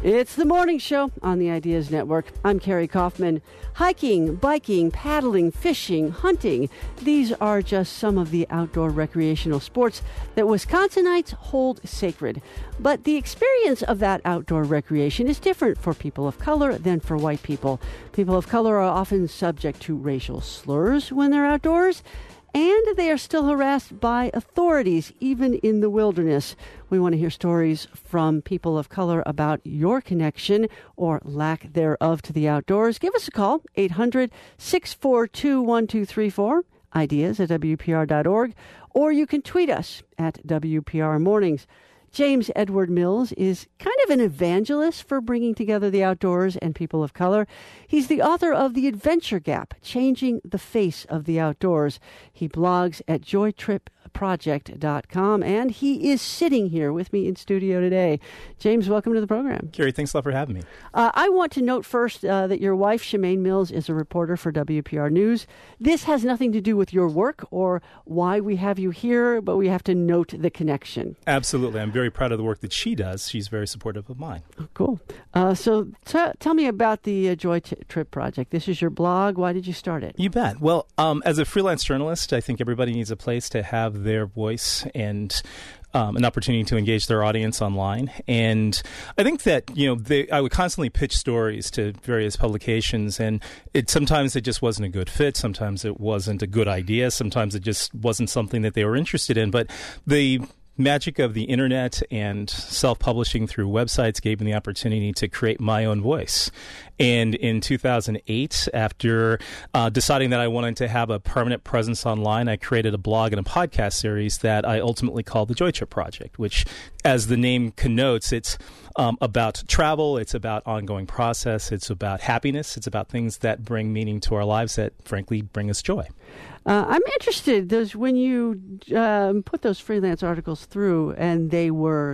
It's the morning show on the Ideas Network. I'm Carrie Kaufman. Hiking, biking, paddling, fishing, hunting. These are just some of the outdoor recreational sports that Wisconsinites hold sacred. But the experience of that outdoor recreation is different for people of color than for white people. People of color are often subject to racial slurs when they're outdoors, and they are still harassed by authorities, even in the wilderness. We want to hear stories from people of color about your connection or lack thereof to the outdoors. Give us a call, 800-642-1234, ideas at WPR.org, or you can tweet us at WPR Mornings. James Edward Mills is kind of an evangelist for bringing together the outdoors and people of color. He's the author of The Adventure Gap, Changing the Face of the Outdoors. He blogs at joytripproject.com, and he is sitting here with me in studio today. James, welcome to the program. Carrie, thanks a lot for having me. I want to note first that your wife, Shemaine Mills, is a reporter for WPR News. This has nothing to do with your work or why we have you here, but we have to note the connection. Absolutely. I'm very proud of the work that she does. She's very supportive of mine. Oh, cool. So tell me about the Joy Trip Project. This is your blog. Why did you start it? You bet. Well, as a freelance journalist, I think everybody needs a place to have their voice and an opportunity to engage their audience online. And I think that, I would constantly pitch stories to various publications, and sometimes it just wasn't a good fit. Sometimes it wasn't a good idea. Sometimes it just wasn't something that they were interested in. But the magic of the internet and self-publishing through websites gave me the opportunity to create my own voice. And in 2008, after deciding that I wanted to have a permanent presence online, I created a blog and a podcast series that I ultimately called the Joy Trip Project, which, as the name connotes, it's about travel, it's about ongoing process, it's about happiness, it's about things that bring meaning to our lives that, frankly, bring us joy. I'm interested. When you put those freelance articles through and they were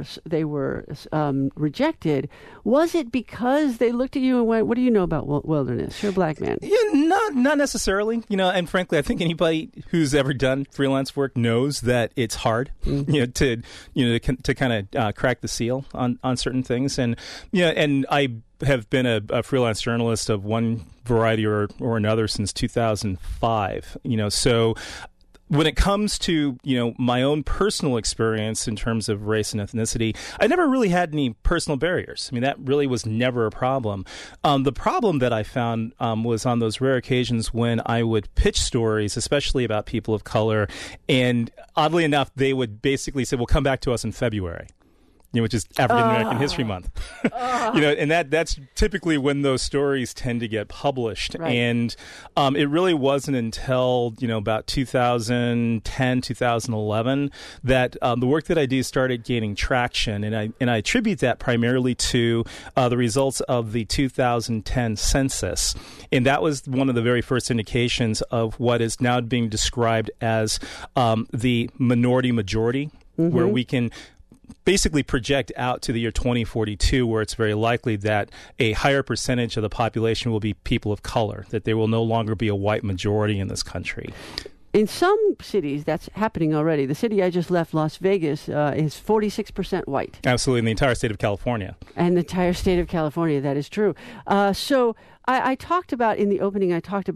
rejected, was it because they looked at you and went, "What do you know about wilderness? You're a black man." Yeah, not necessarily. And frankly, I think anybody who's ever done freelance work knows that it's hard. To kind of crack the seal on certain things. And I have been a freelance journalist of one variety or another since 2005. So when it comes to, my own personal experience in terms of race and ethnicity, I never really had any personal barriers. I mean, that really was never a problem. The problem that I found was on those rare occasions when I would pitch stories, especially about people of color, and oddly enough, they would basically say, "Well, come back to us in February." Which is African American History Month. And that's typically when those stories tend to get published. Right. And it really wasn't until, about 2010, 2011 that the work that I do started gaining traction. And I attribute that primarily to the results of the 2010 census. And that was one of the very first indications of what is now being described as the minority majority, where we can basically project out to the year 2042, where it's very likely that a higher percentage of the population will be people of color, that there will no longer be a white majority in this country. In some cities, that's happening already. The city I just left, Las Vegas, is 46% white. Absolutely, in the entire state of California. And the entire state of California, that is true. So I talked about, in the opening,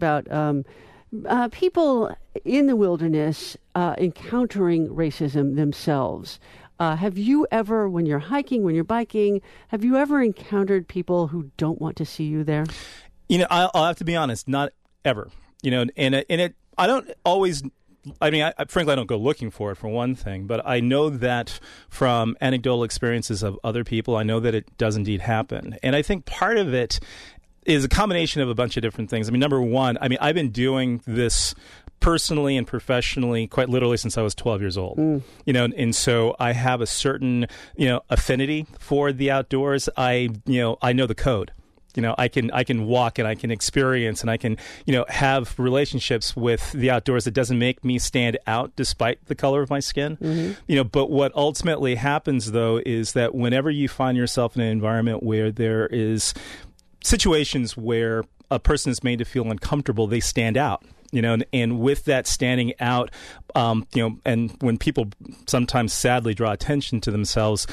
people in the wilderness encountering racism themselves. Have you ever, when you're hiking, when you're biking, have you ever encountered people who don't want to see you there? I'll have to be honest, not ever. I don't always. Frankly, I don't go looking for it, for one thing, but I know that from anecdotal experiences of other people, I know that it does indeed happen. And I think part of it is a combination of a bunch of different things. Number one, I've been doing this personally and professionally, quite literally, since I was 12 years old. And so I have a certain, affinity for the outdoors. I know the code. I can walk and I can experience and I can, have relationships with the outdoors that doesn't make me stand out despite the color of my skin. But what ultimately happens, though, is that whenever you find yourself in an environment where there is situations where a person is made to feel uncomfortable, they stand out. And with that standing out, and when people sometimes sadly draw attention to themselves,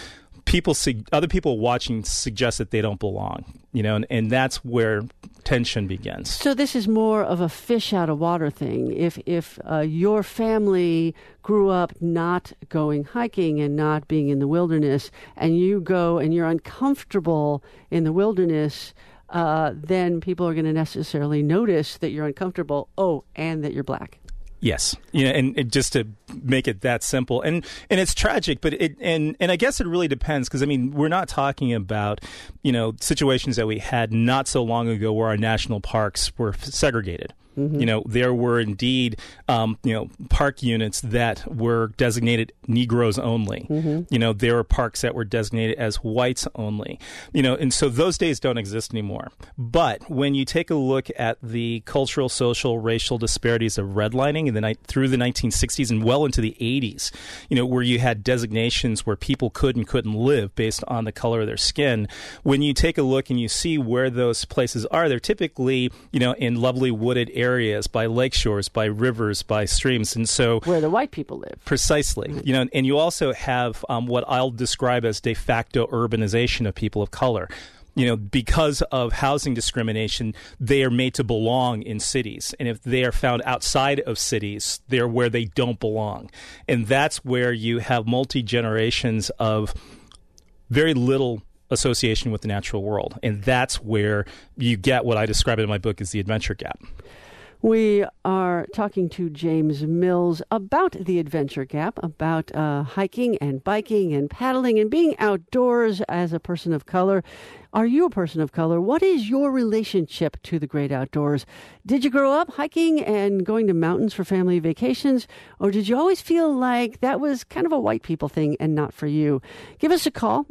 other people watching suggest that they don't belong, and that's where tension begins. So this is more of a fish out of water thing. If your family grew up not going hiking and not being in the wilderness, and you go and you're uncomfortable in the wilderness, then people are going to necessarily notice that you're uncomfortable. Oh, and that you're black. Yes, and just to make it that simple, and it's tragic, but and I guess it really depends, because we're not talking about situations that we had not so long ago where our national parks were segregated. Mm-hmm. There were indeed, park units that were designated Negroes only. Mm-hmm. There were parks that were designated as whites only. And so those days don't exist anymore. But when you take a look at the cultural, social, racial disparities of redlining through the 1960s and well into the 80s, where you had designations where people could and couldn't live based on the color of their skin, when you take a look and you see where those places are, they're typically, in lovely wooded areas, by lake shores, by rivers, by streams. And so where the white people live. Precisely. And you also have what I'll describe as de facto urbanization of people of color. Because of housing discrimination, they are made to belong in cities. And if they are found outside of cities, they're where they don't belong. And that's where you have multi-generations of very little association with the natural world. And that's where you get what I describe in my book as the adventure gap. We are talking to James Mills about the adventure gap, about hiking and biking and paddling and being outdoors as a person of color. Are you a person of color? What is your relationship to the great outdoors? Did you grow up hiking and going to mountains for family vacations? Or did you always feel like that was kind of a white people thing and not for you? Give us a call,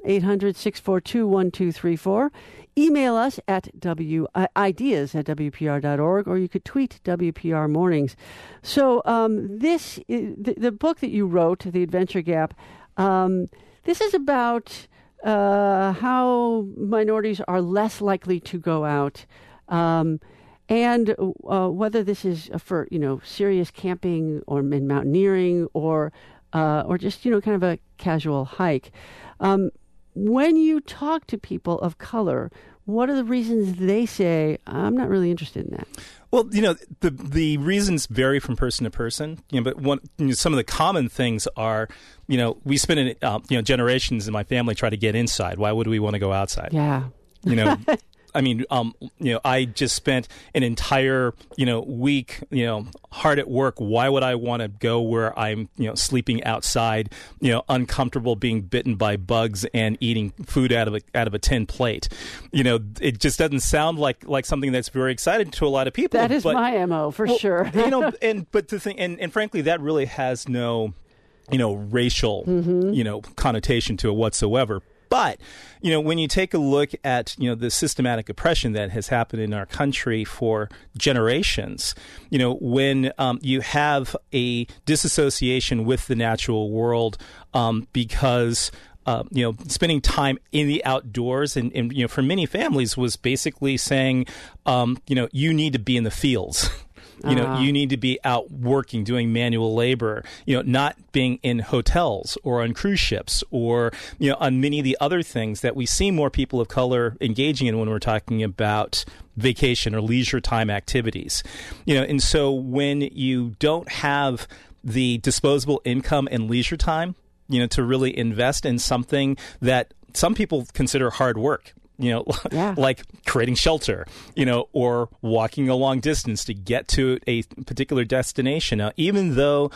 800-642-1234. Email us at ideas@wpr.org, or you could tweet WPR Mornings. So the book that you wrote, The Adventure Gap, this is about how minorities are less likely to go out, and whether this is for serious camping or in mountaineering or just kind of a casual hike. When you talk to people of color, what are the reasons they say, I'm not really interested in that? Well, the reasons vary from person to person. But some of the common things are, we spend generations in my family try to get inside. Why would we want to go outside? Yeah. I just spent an entire, week, hard at work. Why would I want to go where I'm, sleeping outside, uncomfortable, being bitten by bugs and eating food out of a tin plate? It just doesn't sound like something that's very exciting to a lot of people. That is my MO for sure. But the thing, and frankly, that really has no, racial, connotation to it whatsoever. But, when you take a look at, the systematic oppression that has happened in our country for generations, when you have a disassociation with the natural world because spending time in the outdoors and for many families was basically saying, you need to be in the fields. You need to be out working, doing manual labor, not being in hotels or on cruise ships or, on many of the other things that we see more people of color engaging in when we're talking about vacation or leisure time activities. And so when you don't have the disposable income and leisure time, to really invest in something that some people consider hard work, like creating shelter, or walking a long distance to get to a particular destination. Now, even though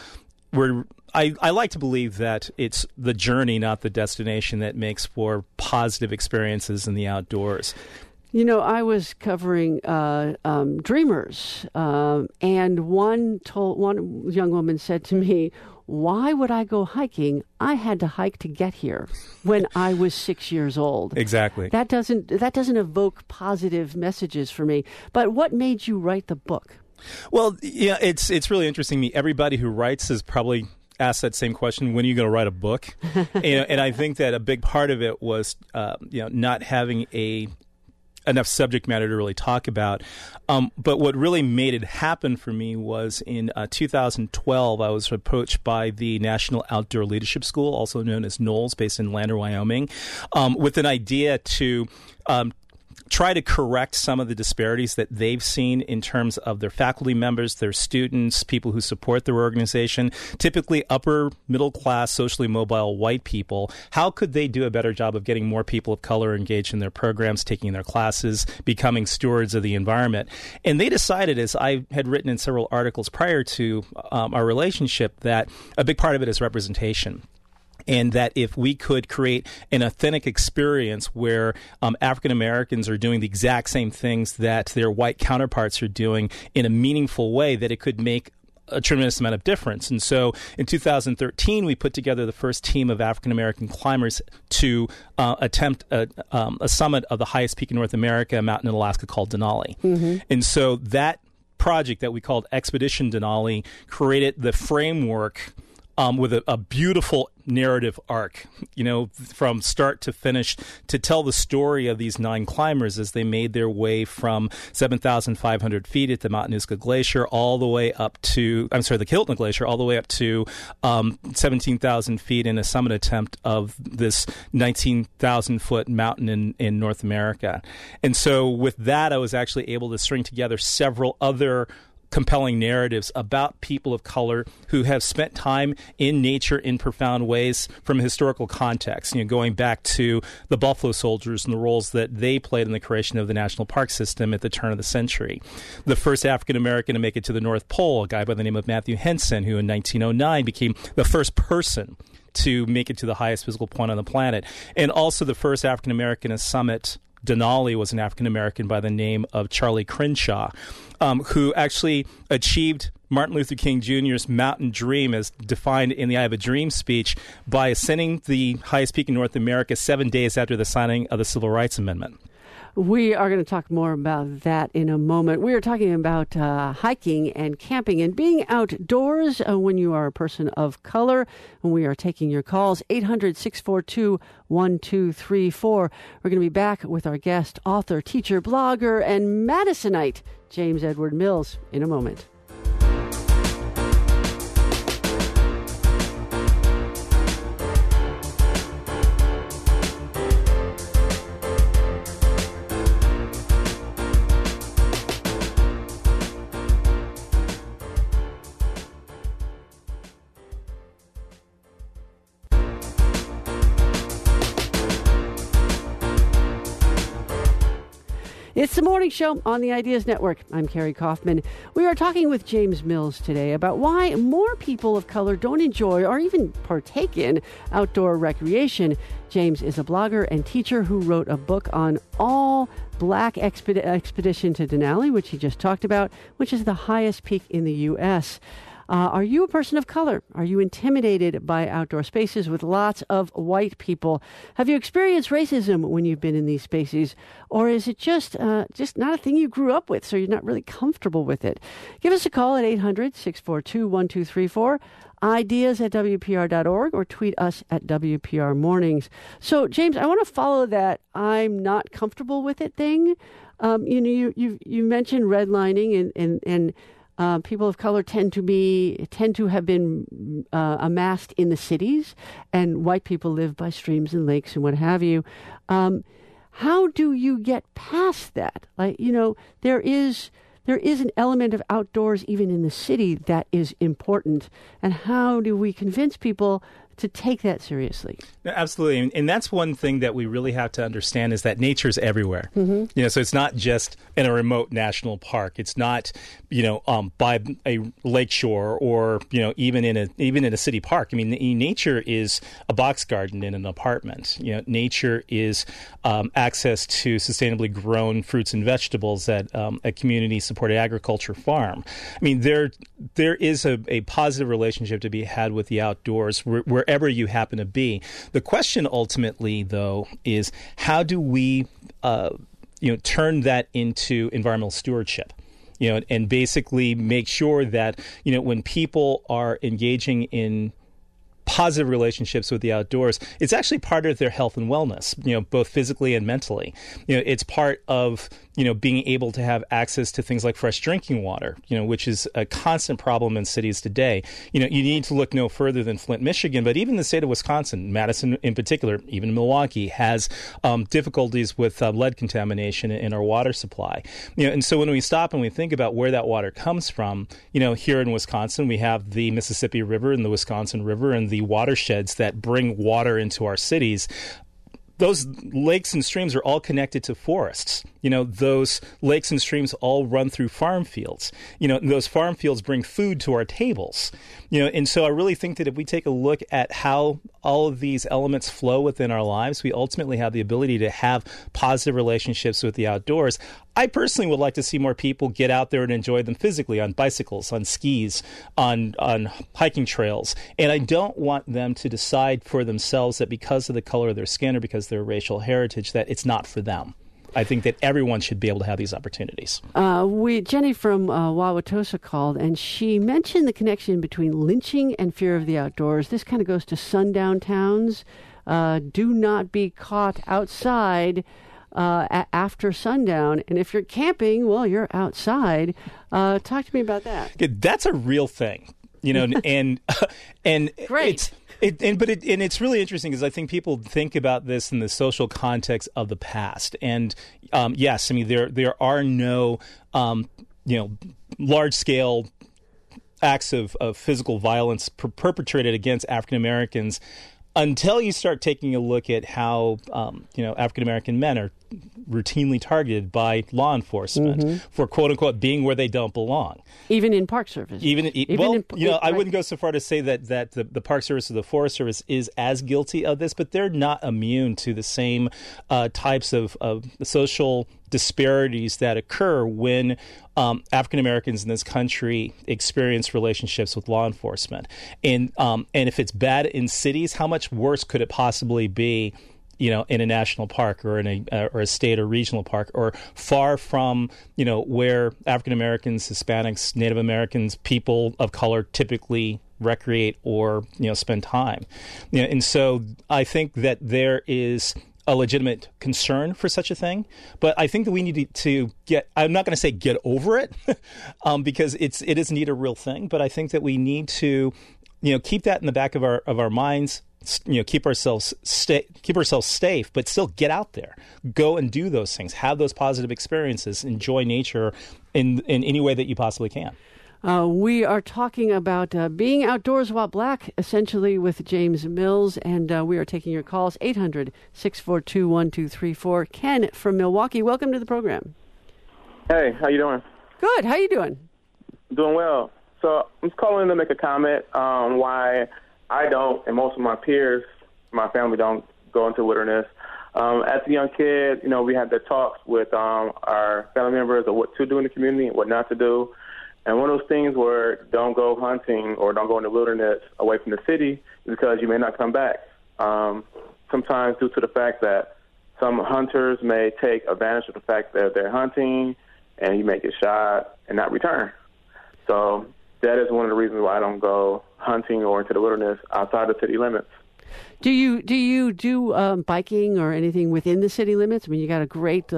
I like to believe that it's the journey, not the destination, that makes for positive experiences in the outdoors. I was covering dreamers, and one young woman said to me, why would I go hiking? I had to hike to get here when I was 6 years old. Exactly. That doesn't evoke positive messages for me. But what made you write the book? Well, it's really interesting to me. Everybody who writes has probably asked that same question: when are you going to write a book? And I think that a big part of it was not having a enough subject matter to really talk about. But what really made it happen for me was in 2012, I was approached by the National Outdoor Leadership School, also known as NOLS, based in Lander, Wyoming, with an idea to try to correct some of the disparities that they've seen in terms of their faculty members, their students, people who support their organization, typically upper middle class, socially mobile white people. How could they do a better job of getting more people of color engaged in their programs, taking their classes, becoming stewards of the environment? And they decided, as I had written in several articles prior to our relationship, that a big part of it is representation. And that if we could create an authentic experience where African Americans are doing the exact same things that their white counterparts are doing in a meaningful way, that it could make a tremendous amount of difference. And so in 2013, we put together the first team of African American climbers to attempt a summit of the highest peak in North America, a mountain in Alaska called Denali. Mm-hmm. And so that project that we called Expedition Denali created the framework with a beautiful narrative arc, from start to finish, to tell the story of these 9 climbers as they made their way from 7,500 feet at the Matanuska Glacier all the way up to, the Kiltna Glacier, all the way up to 17,000 feet in a summit attempt of this 19,000-foot mountain in North America. And so with that, I was actually able to string together several other compelling narratives about people of color who have spent time in nature in profound ways from a historical context, going back to the Buffalo Soldiers and the roles that they played in the creation of the national park system at the turn of the century. The first African American to make it to the North Pole, a guy by the name of Matthew Henson, who in 1909 became the first person to make it to the highest physical point on the planet, and also the first African American to summit Denali was an African American by the name of Charlie Crenshaw, who actually achieved Martin Luther King Jr.'s mountain dream as defined in the I Have a Dream speech by ascending the highest peak in North America 7 days after the signing of the Civil Rights Amendment. We are going to talk more about that in a moment. We are talking about hiking and camping and being outdoors when you are a person of color. And we are taking your calls, 800-642-1234. We're going to be back with our guest, author, teacher, blogger, and Madisonite, James Edward Mills, in a moment. It's the morning show on the Ideas Network. I'm Carrie Kaufman. We are talking with James Mills today about why more people of color don't enjoy or even partake in outdoor recreation. James is a blogger and teacher who wrote a book on all black expedition to Denali, which he just talked about, which is the highest peak in the U.S. Are you a person of color? Are you intimidated by outdoor spaces with lots of white people? Have you experienced racism when you've been in these spaces? Or is it just not a thing you grew up with, so you're not really comfortable with it? Give us a call at 800-642-1234, ideas@WPR.org, or tweet us at WPR Mornings. So, James, I want to follow that I'm not comfortable with it thing. You mentioned redlining and people of color tend to have been amassed in the cities, and white people live by streams and lakes and what have you. How do you get past that? There is an element of outdoors even in the city that is important, and how do we convince people to take that seriously? No, absolutely. And that's one thing that we really have to understand, is that nature's everywhere. Mm-hmm. So it's not just in a remote national park. It's not, by a lakeshore or, even in a city park. I mean, nature is a box garden in an apartment. Nature is access to sustainably grown fruits and vegetables at a community-supported agriculture farm. I mean, there is a positive relationship to be had with the outdoors wherever you happen to be. The question ultimately, though, is how do we turn that into environmental stewardship? And basically make sure that when people are engaging in positive relationships with the outdoors, it's actually part of their health and wellness, both physically and mentally. It's part of, being able to have access to things like fresh drinking water, which is a constant problem in cities today. You need to look no further than Flint, Michigan, but even the state of Wisconsin, Madison in particular, even Milwaukee, has difficulties with lead contamination in our water supply. And so when we stop and we think about where that water comes from, here in Wisconsin, we have the Mississippi River and the Wisconsin River and the watersheds that bring water into our cities. Those lakes and streams are all connected to forests. Those lakes and streams all run through farm fields. Those farm fields bring food to our tables. And so I really think that if we take a look at how all of these elements flow within our lives, we ultimately have the ability to have positive relationships with the outdoors. I personally would like to see more people get out there and enjoy them physically on bicycles, on skis, on hiking trails. And I don't want them to decide for themselves that because of the color of their skin or because of their racial heritage that it's not for them. I think that everyone should be able to have these opportunities. Jenny from Wauwatosa called, and she mentioned the connection between lynching and fear of the outdoors. This kind of goes to sundown towns. Do not be caught outside after sundown. And if you're camping, well, you're outside. Talk to me about that. That's a real thing, and great. It's really interesting because I think people think about this in the social context of the past. And yes, I mean there are no large scale acts of physical violence perpetrated against African Americans until you start taking a look at how African American men are routinely targeted by law enforcement for quote unquote being where they don't belong. Even in Park Service. I wouldn't go so far to say that the Park Service or the Forest Service is as guilty of this, but they're not immune to the same types of social disparities that occur when African Americans in this country experience relationships with law enforcement. And if it's bad in cities, how much worse could it possibly be in a national park or in a state or regional park, or far from where African Americans, Hispanics, Native Americans, people of color typically recreate or spend time. And so I think that there is a legitimate concern for such a thing, but I think that we need to I'm not going to say get over it because it is indeed a real thing, but I think that we need to keep that in the back of our minds. Keep ourselves safe, but still get out there, go and do those things, have those positive experiences, enjoy nature in any way that you possibly can. We are talking about being outdoors while black, essentially, with James Mills, and we are taking your calls, 800-642-1234. Ken from Milwaukee, welcome to the program. Hey, how you doing? Good, how you doing? Doing well. So I'm just calling to make a comment on why I don't, and most of my peers, my family don't go into wilderness. As a young kid, we had the talks with our family members of what to do in the community and what not to do. And one of those things where don't go hunting or don't go in the wilderness away from the city is because you may not come back. Sometimes due to the fact that some hunters may take advantage of the fact that they're hunting and you may get shot and not return. So that is one of the reasons why I don't go hunting or into the wilderness outside the city limits. Do you do biking or anything within the city limits? I mean, you got a great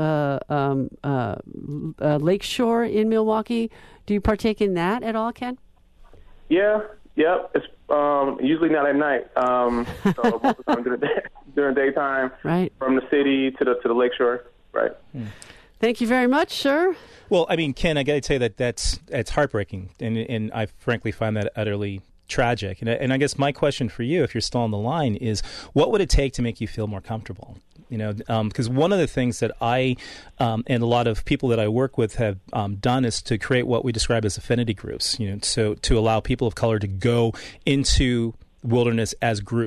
lake shore in Milwaukee. Do you partake in that at all, Ken? Yeah, yep. It's usually not at night. So most of the time during daytime, right? From the city to the lake shore, right? Thank you very much, sir. Well, I mean, Ken, I got to tell you that's heartbreaking, and I frankly find that utterly tragic. And I guess my question for you, if you're still on the line, is what would it take to make you feel more comfortable? Because one of the things that I and a lot of people that I work with have done is to create what we describe as affinity groups. So to allow people of color to go into wilderness as groups,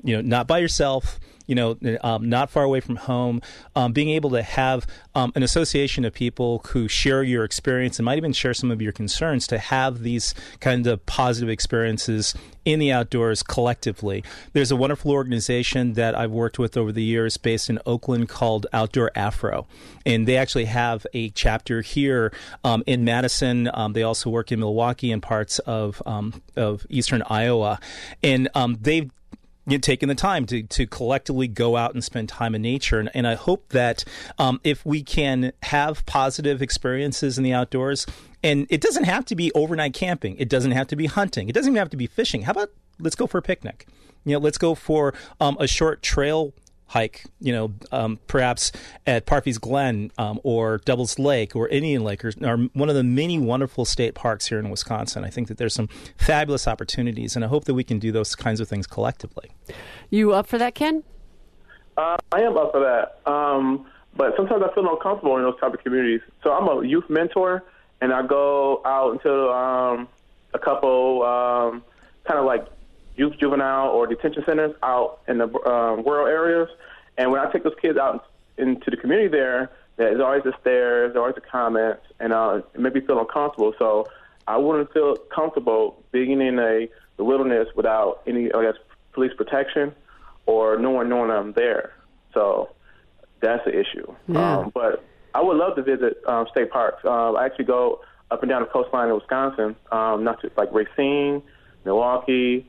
not by yourself, not far away from home, being able to have an association of people who share your experience and might even share some of your concerns, to have these kind of positive experiences in the outdoors collectively. There's a wonderful organization that I've worked with over the years based in Oakland called Outdoor Afro, and they actually have a chapter here in Madison. They also work in Milwaukee and parts of eastern Iowa, and they've taken the time to collectively go out and spend time in nature. And I hope that if we can have positive experiences in the outdoors, and it doesn't have to be overnight camping, it doesn't have to be hunting, it doesn't even have to be fishing. How about let's go for a picnic? Let's go for a short trail hike, perhaps at Parfe's Glen or Devil's Lake or Indian Lake, or one of the many wonderful state parks here in Wisconsin. I think that there's some fabulous opportunities, and I hope that we can do those kinds of things collectively. You up for that, Ken? I am up for that, but sometimes I feel uncomfortable in those type of communities. So I'm a youth mentor, and I go out into a couple kind of like youth juvenile or detention centers out in the rural areas. And when I take those kids out into the community there's always a stare, there's always a comment, and it made me feel uncomfortable. So I wouldn't feel comfortable being in the wilderness without any, police protection or no one knowing I'm there. So that's the issue. Yeah. But I would love to visit state parks. I actually go up and down the coastline in Wisconsin, not just like Racine, Milwaukee,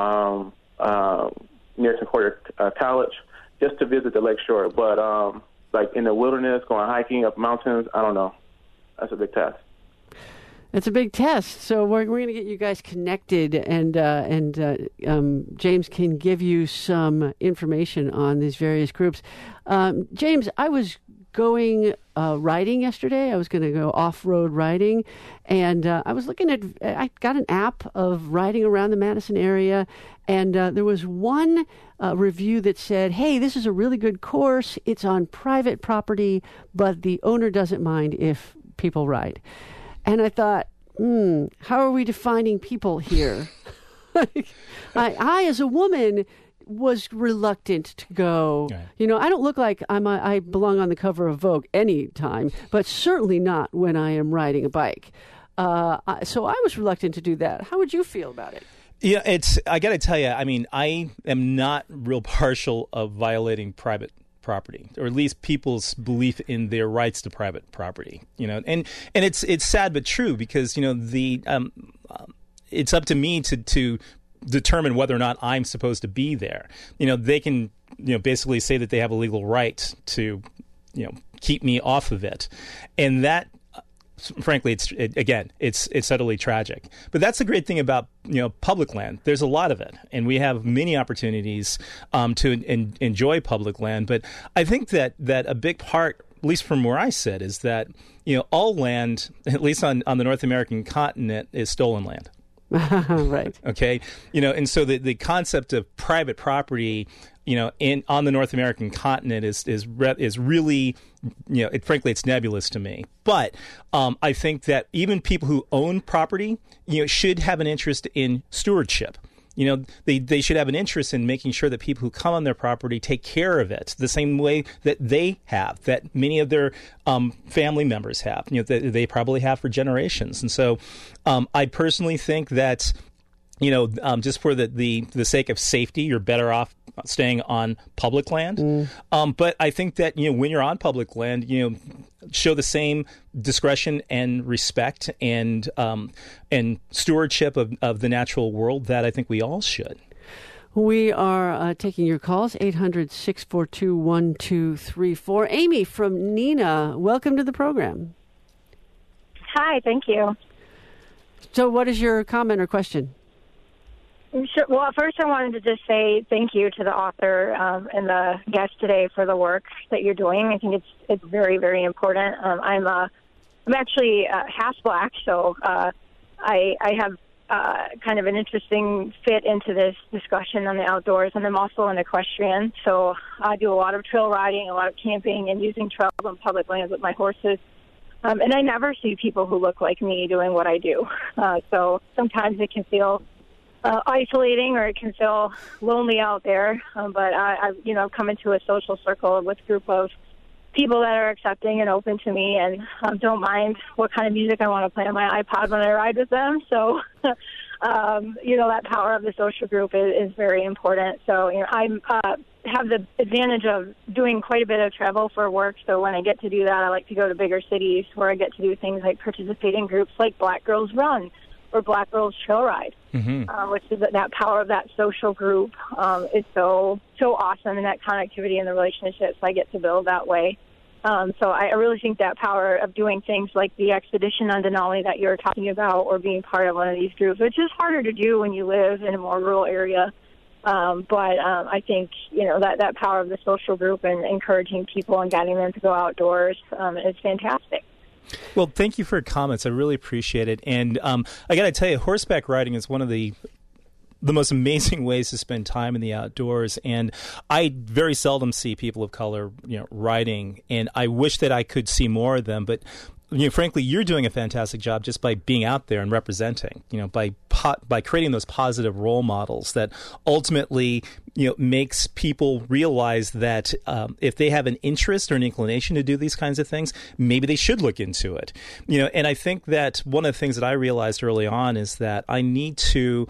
near Concordia College, just to visit the lakeshore. But like in the wilderness, going hiking up mountains, I don't know. That's a big test. It's a big test. So we're going to get you guys connected, and James can give you some information on these various groups. James, I was going riding yesterday. I was going to go off-road riding, and I was looking at, I got an app of riding around the Madison area, and there was one review that said, hey, this is a really good course. It's on private property, but the owner doesn't mind if people ride. And I thought, how are we defining people here? I, as a woman, was reluctant to go. Right. I don't look like I belong on the cover of Vogue any time, but certainly not when I am riding a bike. So I was reluctant to do that. How would you feel about it? Yeah, I got to tell you, I am not real partial of violating private property, or at least people's belief in their rights to private property. And it's sad but true, because it's up to me to determine whether or not I'm supposed to be there. They can basically say that they have a legal right to keep me off of it, and that, frankly, it's utterly tragic. But that's the great thing about public land. There's a lot of it, and we have many opportunities to enjoy public land. But I think that a big part, at least from where I sit, is that all land, at least on the North American continent, is stolen land. Right. Okay. And so the concept of private property, on the North American continent is really, frankly, it's nebulous to me. But I think that even people who own property, should have an interest in stewardship. They should have an interest in making sure that people who come on their property take care of it the same way that they have, that many of their family members have, that they probably have for generations. And so I personally think that, just for the sake of safety, you're better off staying on public land. But I think that, when you're on public land, show the same discretion and respect and stewardship of the natural world that I think we all should. We are taking your calls, 800-642-1234. Amy from Neenah, welcome to the program. Hi, thank you. So what is your comment or question? Sure. Well, first I wanted to just say thank you to the author and the guest today for the work that you're doing. I think it's very, very important. I'm actually half black, so I have kind of an interesting fit into this discussion on the outdoors, and I'm also an equestrian, so I do a lot of trail riding, a lot of camping, and using trails on public lands with my horses. And I never see people who look like me doing what I do. So sometimes it can feel isolating, or it can feel lonely out there. But I've come into a social circle with a group of people that are accepting and open to me, and don't mind what kind of music I want to play on my iPod when I ride with them. So, that power of the social group is very important. So, I have the advantage of doing quite a bit of travel for work. So when I get to do that, I like to go to bigger cities where I get to do things like participate in groups like Black Girls Run or Black Girls Trail Ride, which is that power of that social group is so awesome, and that connectivity and the relationships I get to build that way. So I really think that power of doing things like the expedition on Denali that you're talking about, or being part of one of these groups, which is harder to do when you live in a more rural area. But I think, that power of the social group and encouraging people and guiding them to go outdoors is fantastic. Well, thank you for your comments. I really appreciate it. And I got to tell you, horseback riding is one of the most amazing ways to spend time in the outdoors. And I very seldom see people of color, riding. And I wish that I could see more of them. But frankly, you're doing a fantastic job just by being out there and representing, by creating those positive role models that ultimately, makes people realize that if they have an interest or an inclination to do these kinds of things, maybe they should look into it. And I think that one of the things that I realized early on is that I need to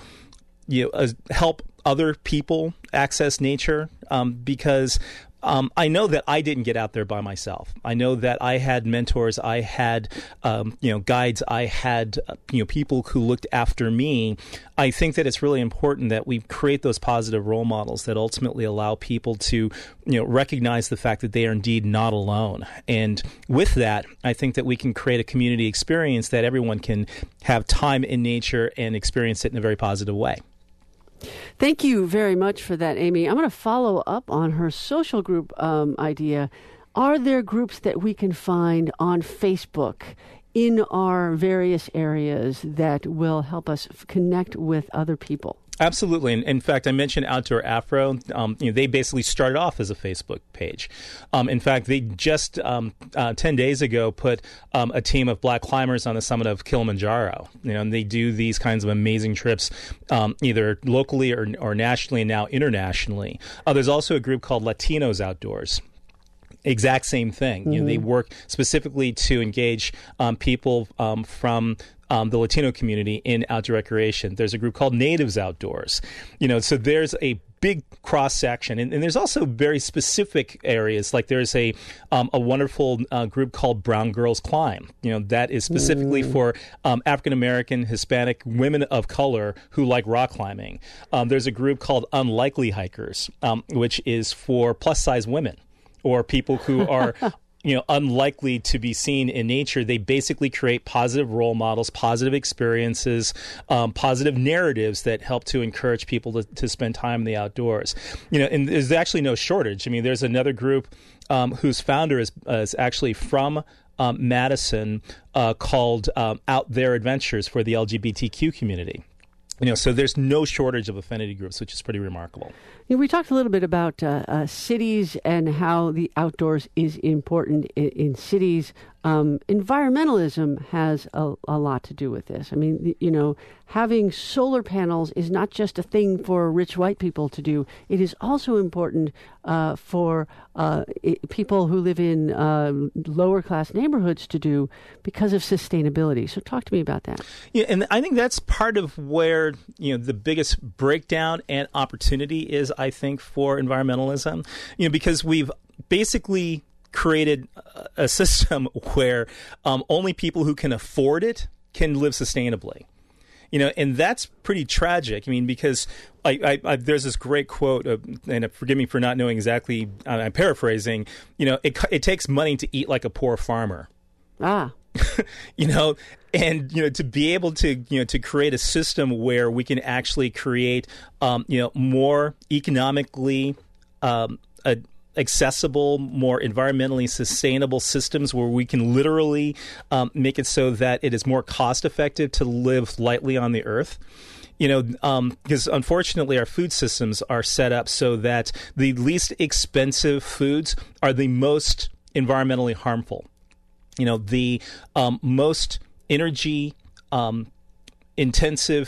help other people access nature because I know that I didn't get out there by myself. I know that I had mentors, I had guides, I had people who looked after me. I think that it's really important that we create those positive role models that ultimately allow people to recognize the fact that they are indeed not alone. And with that, I think that we can create a community experience that everyone can have time in nature and experience it in a very positive way. Thank you very much for that, Amy. I'm going to follow up on her social group idea. Are there groups that we can find on Facebook in our various areas that will help us connect with other people? Absolutely. And in fact, I mentioned Outdoor Afro. They basically started off as a Facebook page. In fact, they just 10 days ago put a team of Black climbers on the summit of Kilimanjaro. And they do these kinds of amazing trips either locally or nationally, and now internationally. There's also a group called Latinos Outdoors. Exact same thing. They work specifically to engage people from the Latino community in outdoor recreation. There's a group called Natives Outdoors. So there's a big cross section, and there's also very specific areas. Like there's a wonderful group called Brown Girls Climb. That is specifically for African American, Hispanic women of color who like rock climbing. There's a group called Unlikely Hikers, which is for plus size women, or people who are unlikely to be seen in nature. They basically create positive role models, positive experiences, positive narratives that help to encourage people to spend time in the outdoors. And there's actually no shortage. I mean, there's another group whose founder is actually from Madison called Out There Adventures for the LGBTQ community. So there's no shortage of affinity groups, which is pretty remarkable. We talked a little bit about cities and how the outdoors is important in cities. Environmentalism has a lot to do with this. I mean, having solar panels is not just a thing for rich white people to do. It is also important for people who live in lower class neighborhoods to do because of sustainability. So talk to me about that. Yeah, and I think that's part of where the biggest breakdown and opportunity is, I think, for environmentalism. Because we've basically created a system where only people who can afford it can live sustainably. And that's pretty tragic. I mean, because there's this great quote, and forgive me for not knowing exactly, I'm paraphrasing, it takes money to eat like a poor farmer. And to be able to create a system where we can actually create more economically accessible, more environmentally sustainable systems where we can literally make it so that it is more cost effective to live lightly on the earth. Because unfortunately our food systems are set up so that the least expensive foods are the most environmentally harmful. The most energy intensive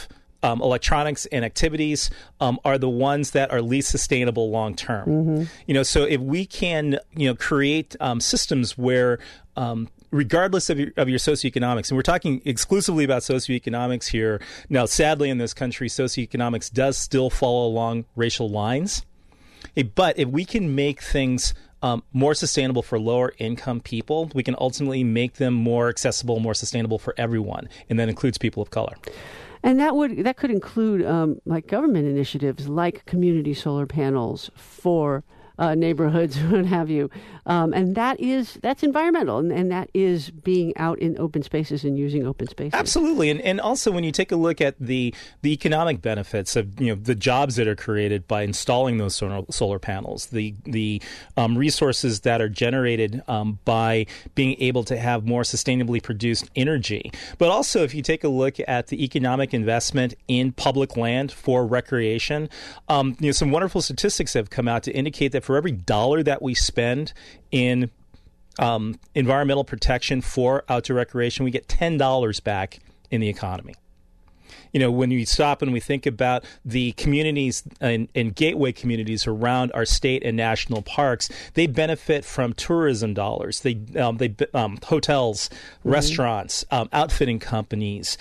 electronics and activities are the ones that are least sustainable long term. So if we can create systems where regardless of your socioeconomics, and we're talking exclusively about socioeconomics here. Now, sadly, in this country, socioeconomics does still follow along racial lines. But if we can make things more sustainable for lower income people, we can ultimately make them more accessible, more sustainable for everyone, and that includes people of color. And that could include like government initiatives like community solar panels for neighborhoods, what have you. And that's environmental, and that is being out in open spaces and using open spaces. Absolutely. And also when you take a look at the economic benefits of the jobs that are created by installing those solar panels, the resources that are generated by being able to have more sustainably produced energy. But also if you take a look at the economic investment in public land for recreation, some wonderful statistics have come out to indicate that for every dollar that we spend in environmental protection for outdoor recreation, we get $10 back in the economy. When we stop and we think about the communities and gateway communities around our state and national parks, they benefit from tourism dollars. They hotels, restaurants, outfitting companies,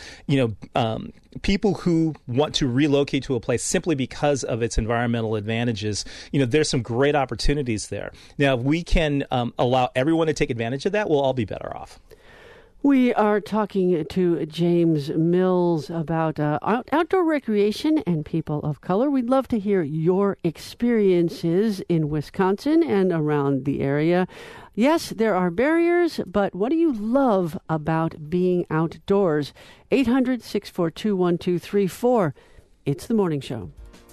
people who want to relocate to a place simply because of its environmental advantages. There's some great opportunities there. Now, if we can allow everyone to take advantage of that, we'll all be better off. We are talking to James Mills about outdoor recreation and people of color. We'd love to hear your experiences in Wisconsin and around the area. Yes, there are barriers, but what do you love about being outdoors? 800-642-1234. It's The Morning Show.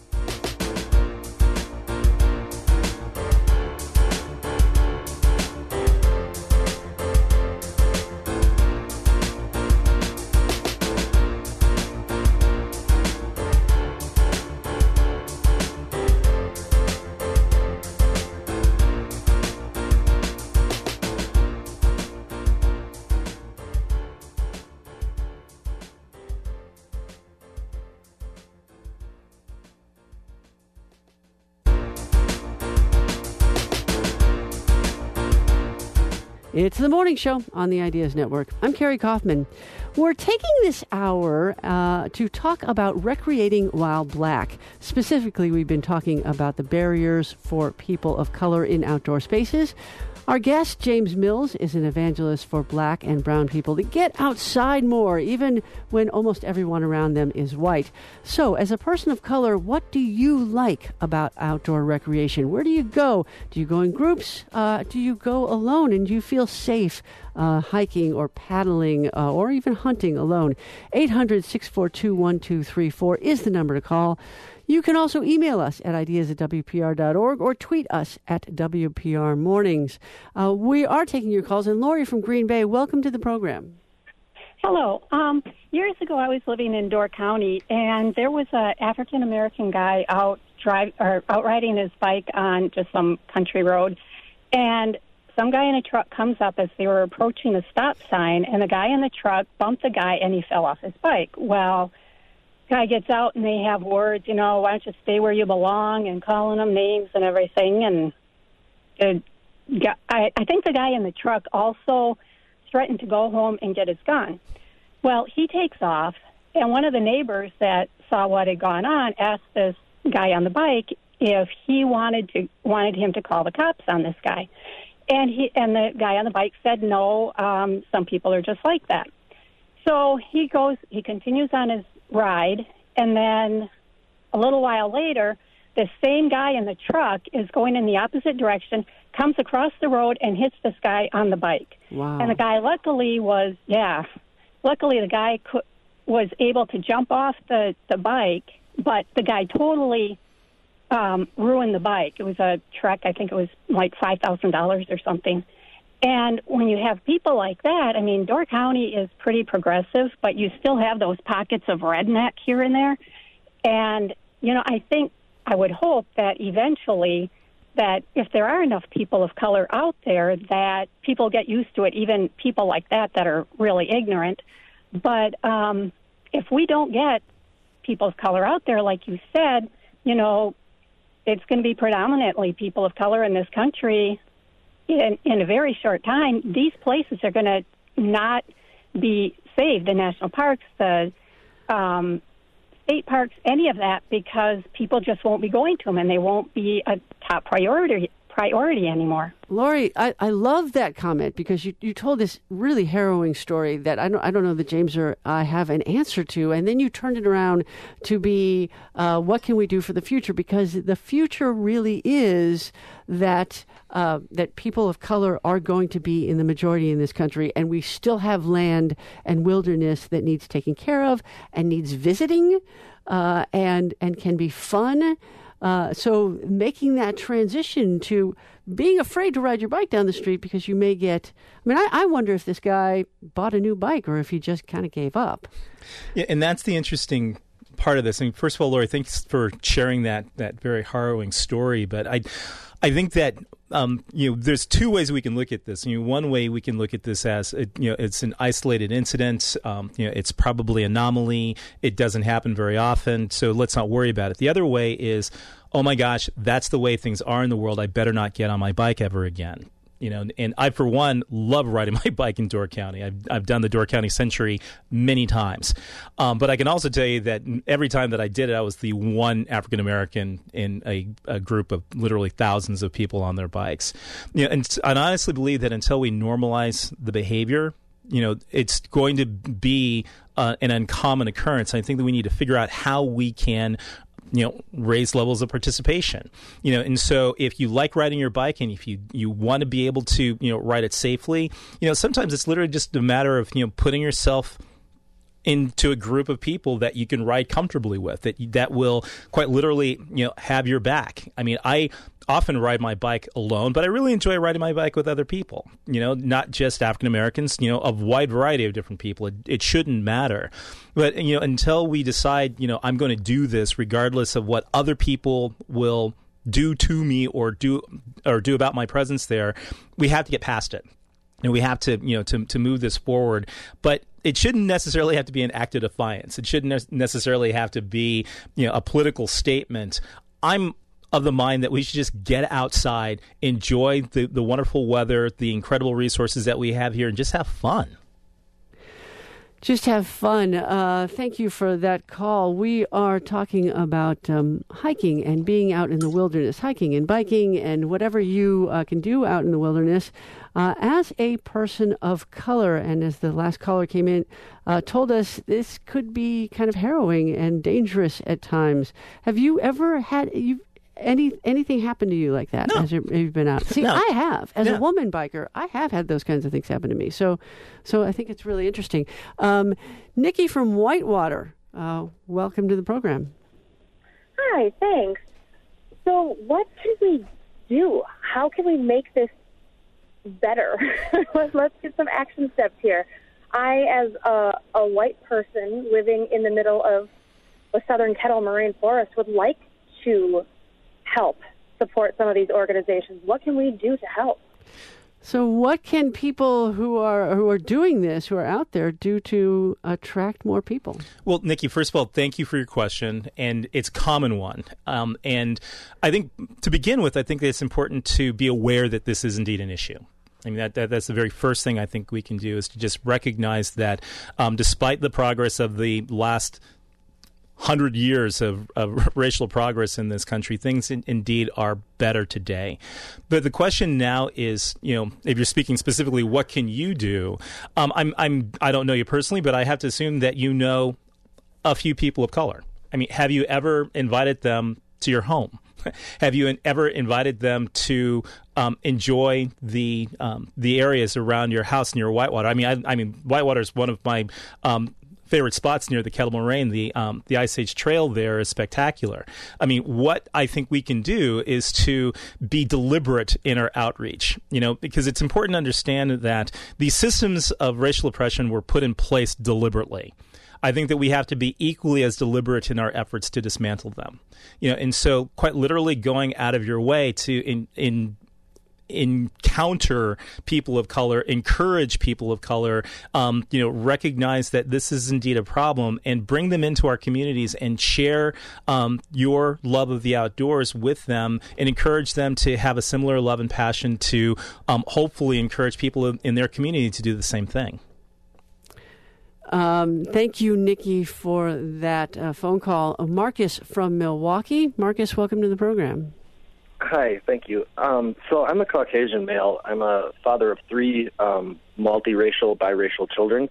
It's The Morning Show on the Ideas Network. I'm Carrie Kaufman. We're taking this hour to talk about recreating while black. Specifically, we've been talking about the barriers for people of color in outdoor spaces. Our guest, James Mills, is an evangelist for black and brown people to get outside more, even when almost everyone around them is white. So, as a person of color, what do you like about outdoor recreation? Where do you go? Do you go in groups? Do you go alone? And do you feel safe hiking or paddling or even hunting alone? 800-642-1234 is the number to call. You can also email us at ideas@wpr.org or tweet us at WPR Mornings. We are taking your calls. And Lori from Green Bay, welcome to the program. Hello. Years ago, I was living in Door County, and there was an African-American guy out riding his bike on just some country road. And some guy in a truck comes up as they were approaching a stop sign, and the guy in the truck bumped the guy, and he fell off his bike. Well, guy gets out and they have words, why don't you stay where you belong, and calling them names and everything. And I think the guy in the truck also threatened to go home and get his gun. Well, he takes off, and one of the neighbors that saw what had gone on asked this guy on the bike if he wanted him to call the cops on this guy. And the guy on the bike said no, some people are just like that. So he continues on his ride, and then a little while later, the same guy in the truck is going in the opposite direction, comes across the road and hits this guy on the bike. Wow. And the guy luckily the guy was able to jump off the bike, but the guy totally ruined the bike. It was a Trek, I think it was like $5,000 or something. And when you have people like that, Door County is pretty progressive, but you still have those pockets of redneck here and there. And, I would hope that eventually that if there are enough people of color out there, that people get used to it, even people like that are really ignorant. But if we don't get people of color out there, like you said, it's going to be predominantly people of color in this country in a very short time. These places are going to not be saved, the national parks, the state parks, any of that, because people just won't be going to them, and they won't be a top priority anymore. Lori, I love that comment, because you told this really harrowing story that I don't know that James or I have an answer to, and then you turned it around to be what can we do for the future? Because the future really is that people of color are going to be in the majority in this country, and we still have land and wilderness that needs taken care of and needs visiting and can be fun. So making that transition to being afraid to ride your bike down the street because you may get... I wonder if this guy bought a new bike or if he just kind of gave up. Yeah, and that's the interesting part of this. First of all, Lori, thanks for sharing that very harrowing story. But I think that there's two ways we can look at this. One way we can look at this as it's an isolated incident. It's probably an anomaly. It doesn't happen very often, so let's not worry about it. The other way is, oh my gosh, that's the way things are in the world. I better not get on my bike ever again. And I, for one, love riding my bike in Door County. I've done the Door County Century many times. But I can also tell you that every time that I did it, I was the one African-American in a group of literally thousands of people on their bikes. And I honestly believe that until we normalize the behavior, it's going to be an uncommon occurrence. I think that we need to figure out how we can raise levels of participation, and so if you like riding your bike and if you want to be able to, ride it safely, sometimes it's literally just a matter of, putting yourself into a group of people that you can ride comfortably with, that will quite literally, have your back. I often ride my bike alone, but I really enjoy riding my bike with other people, not just African Americans, a wide variety of different people. It shouldn't matter. But, until we decide, I'm going to do this regardless of what other people will do to me or do about my presence there, we have to get past it. And we have to, to move this forward. But it shouldn't necessarily have to be an act of defiance. It shouldn't necessarily have to be, a political statement. I'm of the mind that we should just get outside, enjoy the wonderful weather, the incredible resources that we have here, and just have fun. Just have fun. Thank you for that call. We are talking about hiking and being out in the wilderness, hiking and biking and whatever you can do out in the wilderness as a person of color. And as the last caller came in, told us this could be kind of harrowing and dangerous at times. Have you ever had... anything happen to you like that? No. As you've been out? See, No. I have. As a woman biker, I have had those kinds of things happen to me. So I think it's really interesting. Nikki from Whitewater, welcome to the program. Hi, thanks. So what can we do? How can we make this better? Let's get some action steps here. I, as a white person living in the middle of the Southern Kettle Moraine Forest, would like to help support some of these organizations. What can we do to help? So what can people who are doing this, who are out there, do to attract more people? Well, Nikki, first of all, thank you for your question, and it's a common one. And I think to begin with, I think it's important to be aware that this is indeed an issue. That's the very first thing I think we can do, is to just recognize that despite the progress of the last 100 years of racial progress in this country, things indeed are better today. But the question now is, if you're speaking specifically, what can you do? I don't know you personally, but I have to assume that you know a few people of color. Have you ever invited them to your home? Have you ever invited them to enjoy the areas around your house near Whitewater? Whitewater is one of my favorite spots near the Kettle Moraine. The Ice Age Trail there is spectacular. What I think we can do is to be deliberate in our outreach, because it's important to understand that these systems of racial oppression were put in place deliberately. I think that we have to be equally as deliberate in our efforts to dismantle them. And so quite literally going out of your way to encounter people of color, encourage people of color, recognize that this is indeed a problem, and bring them into our communities and share your love of the outdoors with them, and encourage them to have a similar love and passion to hopefully encourage people in their community to do the same thing. Thank you, Nikki, for that phone call. Marcus from Milwaukee. Marcus, welcome to the program. Hi, thank you. So I'm a Caucasian male. I'm a father of 3 multiracial, biracial children.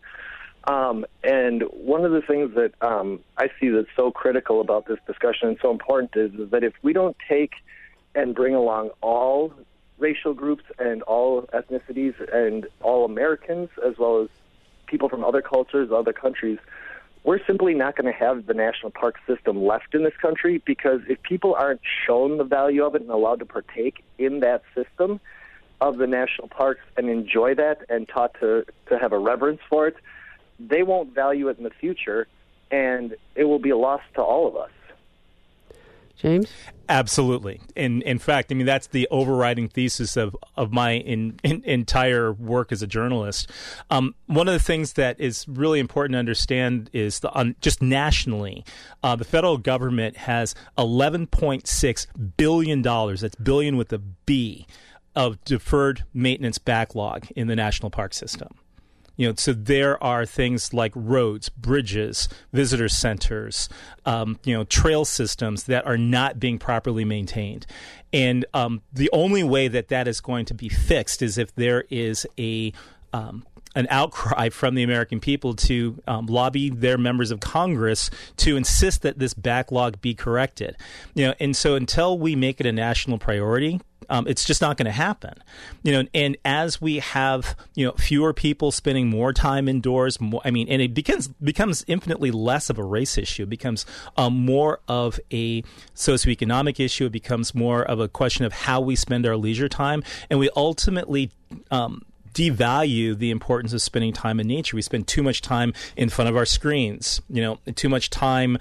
And one of the things that I see that's so critical about this discussion and so important is that if we don't take and bring along all racial groups and all ethnicities and all Americans, as well as people from other cultures, other countries, we're simply not going to have the national park system left in this country, because if people aren't shown the value of it and allowed to partake in that system of the national parks and enjoy that and taught to have a reverence for it, they won't value it in the future, and it will be a loss to all of us. James? Absolutely. In fact, I mean, that's the overriding thesis of my entire work as a journalist. One of the things that is really important to understand is just nationally, the federal government has $11.6 billion, that's billion with a B, of deferred maintenance backlog in the national park system. So there are things like roads, bridges, visitor centers, trail systems that are not being properly maintained. And the only way that is going to be fixed is if there is an outcry from the American people to lobby their members of Congress to insist that this backlog be corrected. And so until we make it a national priority, it's just not going to happen. And as we have fewer people spending more time indoors, and it becomes infinitely less of a race issue. It becomes more of a socioeconomic issue. It becomes more of a question of how we spend our leisure time, and we ultimately devalue the importance of spending time in nature. We spend too much time in front of our screens, too much time,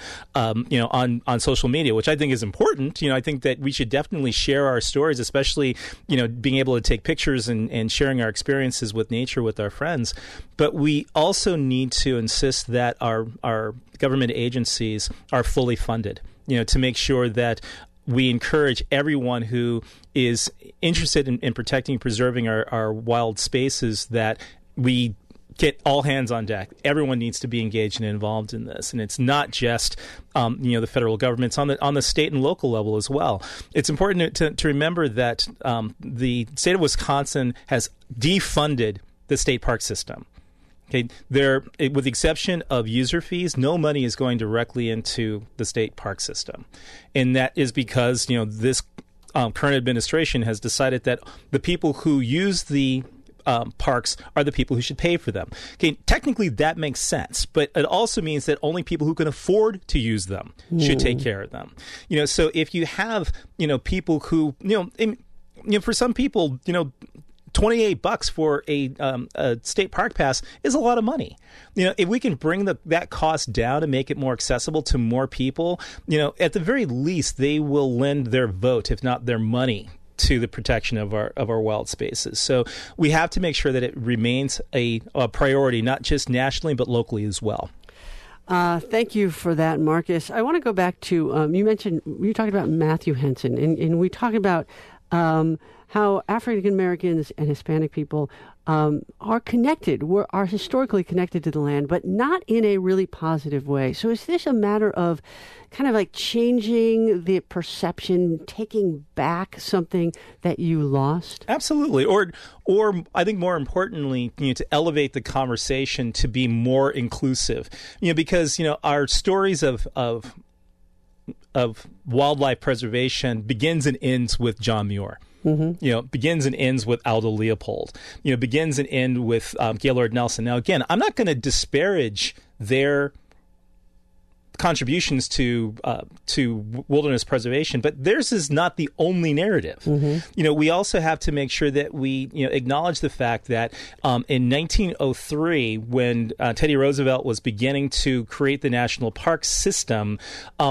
on social media, which I think is important. I think that we should definitely share our stories, especially, being able to take pictures and sharing our experiences with nature with our friends. But we also need to insist that our government agencies are fully funded, to make sure that we encourage everyone who is interested in protecting and preserving our wild spaces, that we get all hands on deck. Everyone needs to be engaged and involved in this. And it's not just, the federal government. It's on the state and local level as well. It's important to remember that the state of Wisconsin has defunded the state park system. Okay, with the exception of user fees, no money is going directly into the state park system, and that is because this current administration has decided that the people who use the parks are the people who should pay for them. Okay, technically that makes sense, but it also means that only people who can afford to use them should take care of them. So if you have people who for some people $28 for a state park pass is a lot of money. If we can bring that cost down and make it more accessible to more people, at the very least, they will lend their vote, if not their money, to the protection of our wild spaces. So we have to make sure that it remains a priority, not just nationally, but locally as well. Thank you for that, Marcus. I want to go back to, you talked about Matthew Henson, and we talked about how African Americans and Hispanic people are connected, are historically connected to the land, but not in a really positive way. So is this a matter of kind of like changing the perception, taking back something that you lost? Absolutely. Or I think more importantly, to elevate the conversation to be more inclusive, because, our stories of wildlife preservation begins and ends with John Muir. Mm-hmm. Begins and ends with Aldo Leopold. Begins and ends with Gaylord Nelson. Now, again, I'm not going to disparage their contributions to wilderness preservation, but theirs is not the only narrative. We also have to make sure that we acknowledge the fact that in 1903, when Teddy Roosevelt was beginning to create the national park system,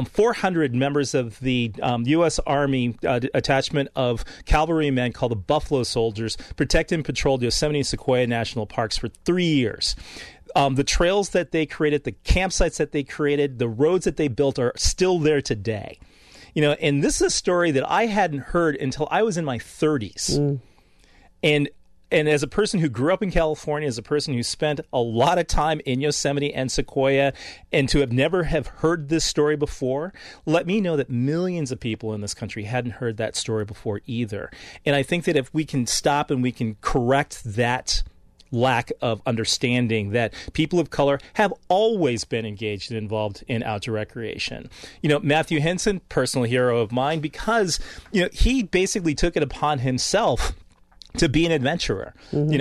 400 members of the U.S. Army attachment of cavalrymen called the Buffalo Soldiers protected and patrolled Yosemite and Sequoia National Parks for 3 years. The trails that they created, the campsites that they created, the roads that they built are still there today. And this is a story that I hadn't heard until I was in my 30s. And as a person who grew up in California, as a person who spent a lot of time in Yosemite and Sequoia, and to have never have heard this story before, let me know that millions of people in this country hadn't heard that story before either. And I think that if we can stop and we can correct that lack of understanding, that people of color have always been engaged and involved in outdoor recreation. Matthew Henson, personal hero of mine, because he basically took it upon himself to be an adventurer.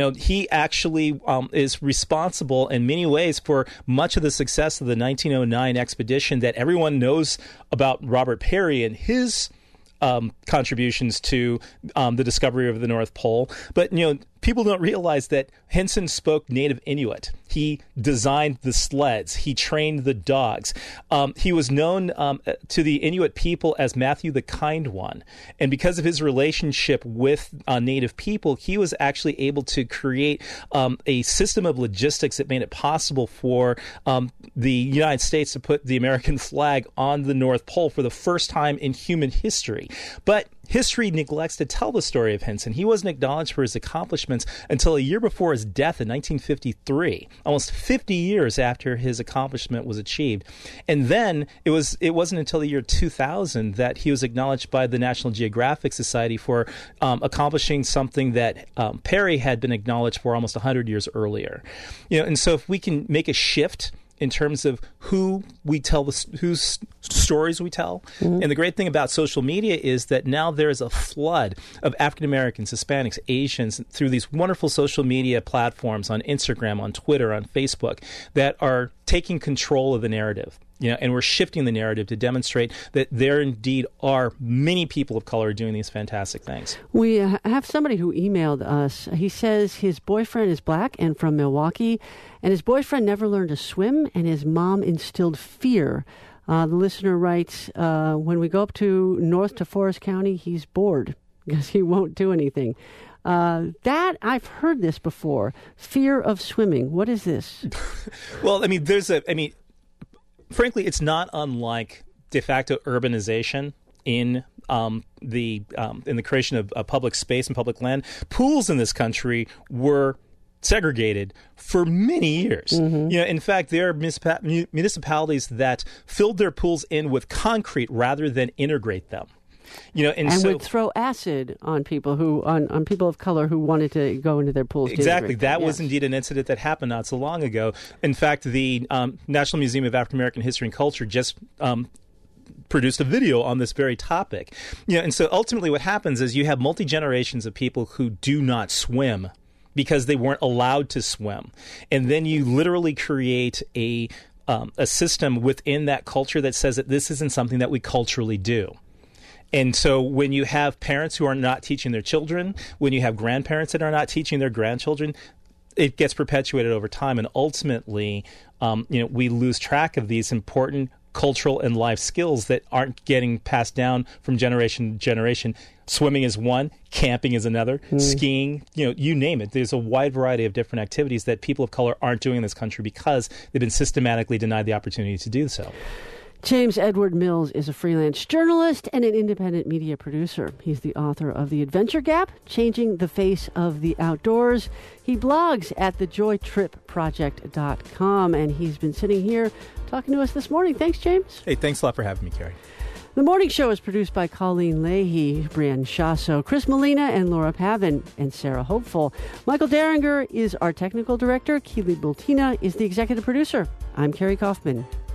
He actually is responsible in many ways for much of the success of the 1909 expedition that everyone knows about. Robert Peary and his contributions to the discovery of the North Pole. But, people don't realize that Henson spoke native Inuit. He designed the sleds. He trained the dogs. He was known to the Inuit people as Matthew the Kind One. And because of his relationship with native people, he was actually able to create a system of logistics that made it possible for the United States to put the American flag on the North Pole for the first time in human history. But history neglects to tell the story of Henson. He wasn't acknowledged for his accomplishments until a year before his death in 1953, almost 50 years after his accomplishment was achieved. And then it wasn't until the year 2000 that he was acknowledged by the National Geographic Society for accomplishing something that Peary had been acknowledged for almost 100 years earlier. And so if we can make a shift in terms of who we tell, whose stories we tell. And the great thing about social media is that now there's a flood of African Americans, Hispanics, Asians through these wonderful social media platforms on Instagram, on Twitter, on Facebook that are taking control of the narrative. And we're shifting the narrative to demonstrate that there indeed are many people of color doing these fantastic things. We have somebody who emailed us. He says his boyfriend is black and from Milwaukee, and his boyfriend never learned to swim, and his mom instilled fear. The listener writes, when we go up north to Forest County, he's bored because he won't do anything. That I've heard this before. Fear of swimming. What is this? Well, frankly, it's not unlike de facto urbanization in the creation of public space and public land. Pools in this country were segregated for many years. In fact, there are municipalities that filled their pools in with concrete rather than integrate them. And would throw acid on people on people of color who wanted to go into their pools. Exactly. That was indeed an incident that happened not so long ago. In fact, the National Museum of African American History and Culture just produced a video on this very topic. And so ultimately what happens is you have multi-generations of people who do not swim because they weren't allowed to swim. And then you literally create a system within that culture that says that this isn't something that we culturally do. And so when you have parents who are not teaching their children, when you have grandparents that are not teaching their grandchildren, it gets perpetuated over time. And ultimately, we lose track of these important cultural and life skills that aren't getting passed down from generation to generation. Swimming is one, camping is another, skiing, you name it. There's a wide variety of different activities that people of color aren't doing in this country because they've been systematically denied the opportunity to do so. James Edward Mills is a freelance journalist and an independent media producer. He's the author of The Adventure Gap, Changing the Face of the Outdoors. He blogs at thejoytripproject.com, and he's been sitting here talking to us this morning. Thanks, James. Hey, thanks a lot for having me, Carrie. The morning show is produced by Colleen Leahy, Brian Shasso, Chris Molina, and Laura Pavin, and Sarah Hopeful. Michael Derringer is our technical director. Keely Bultina is the executive producer. I'm Carrie Kaufman.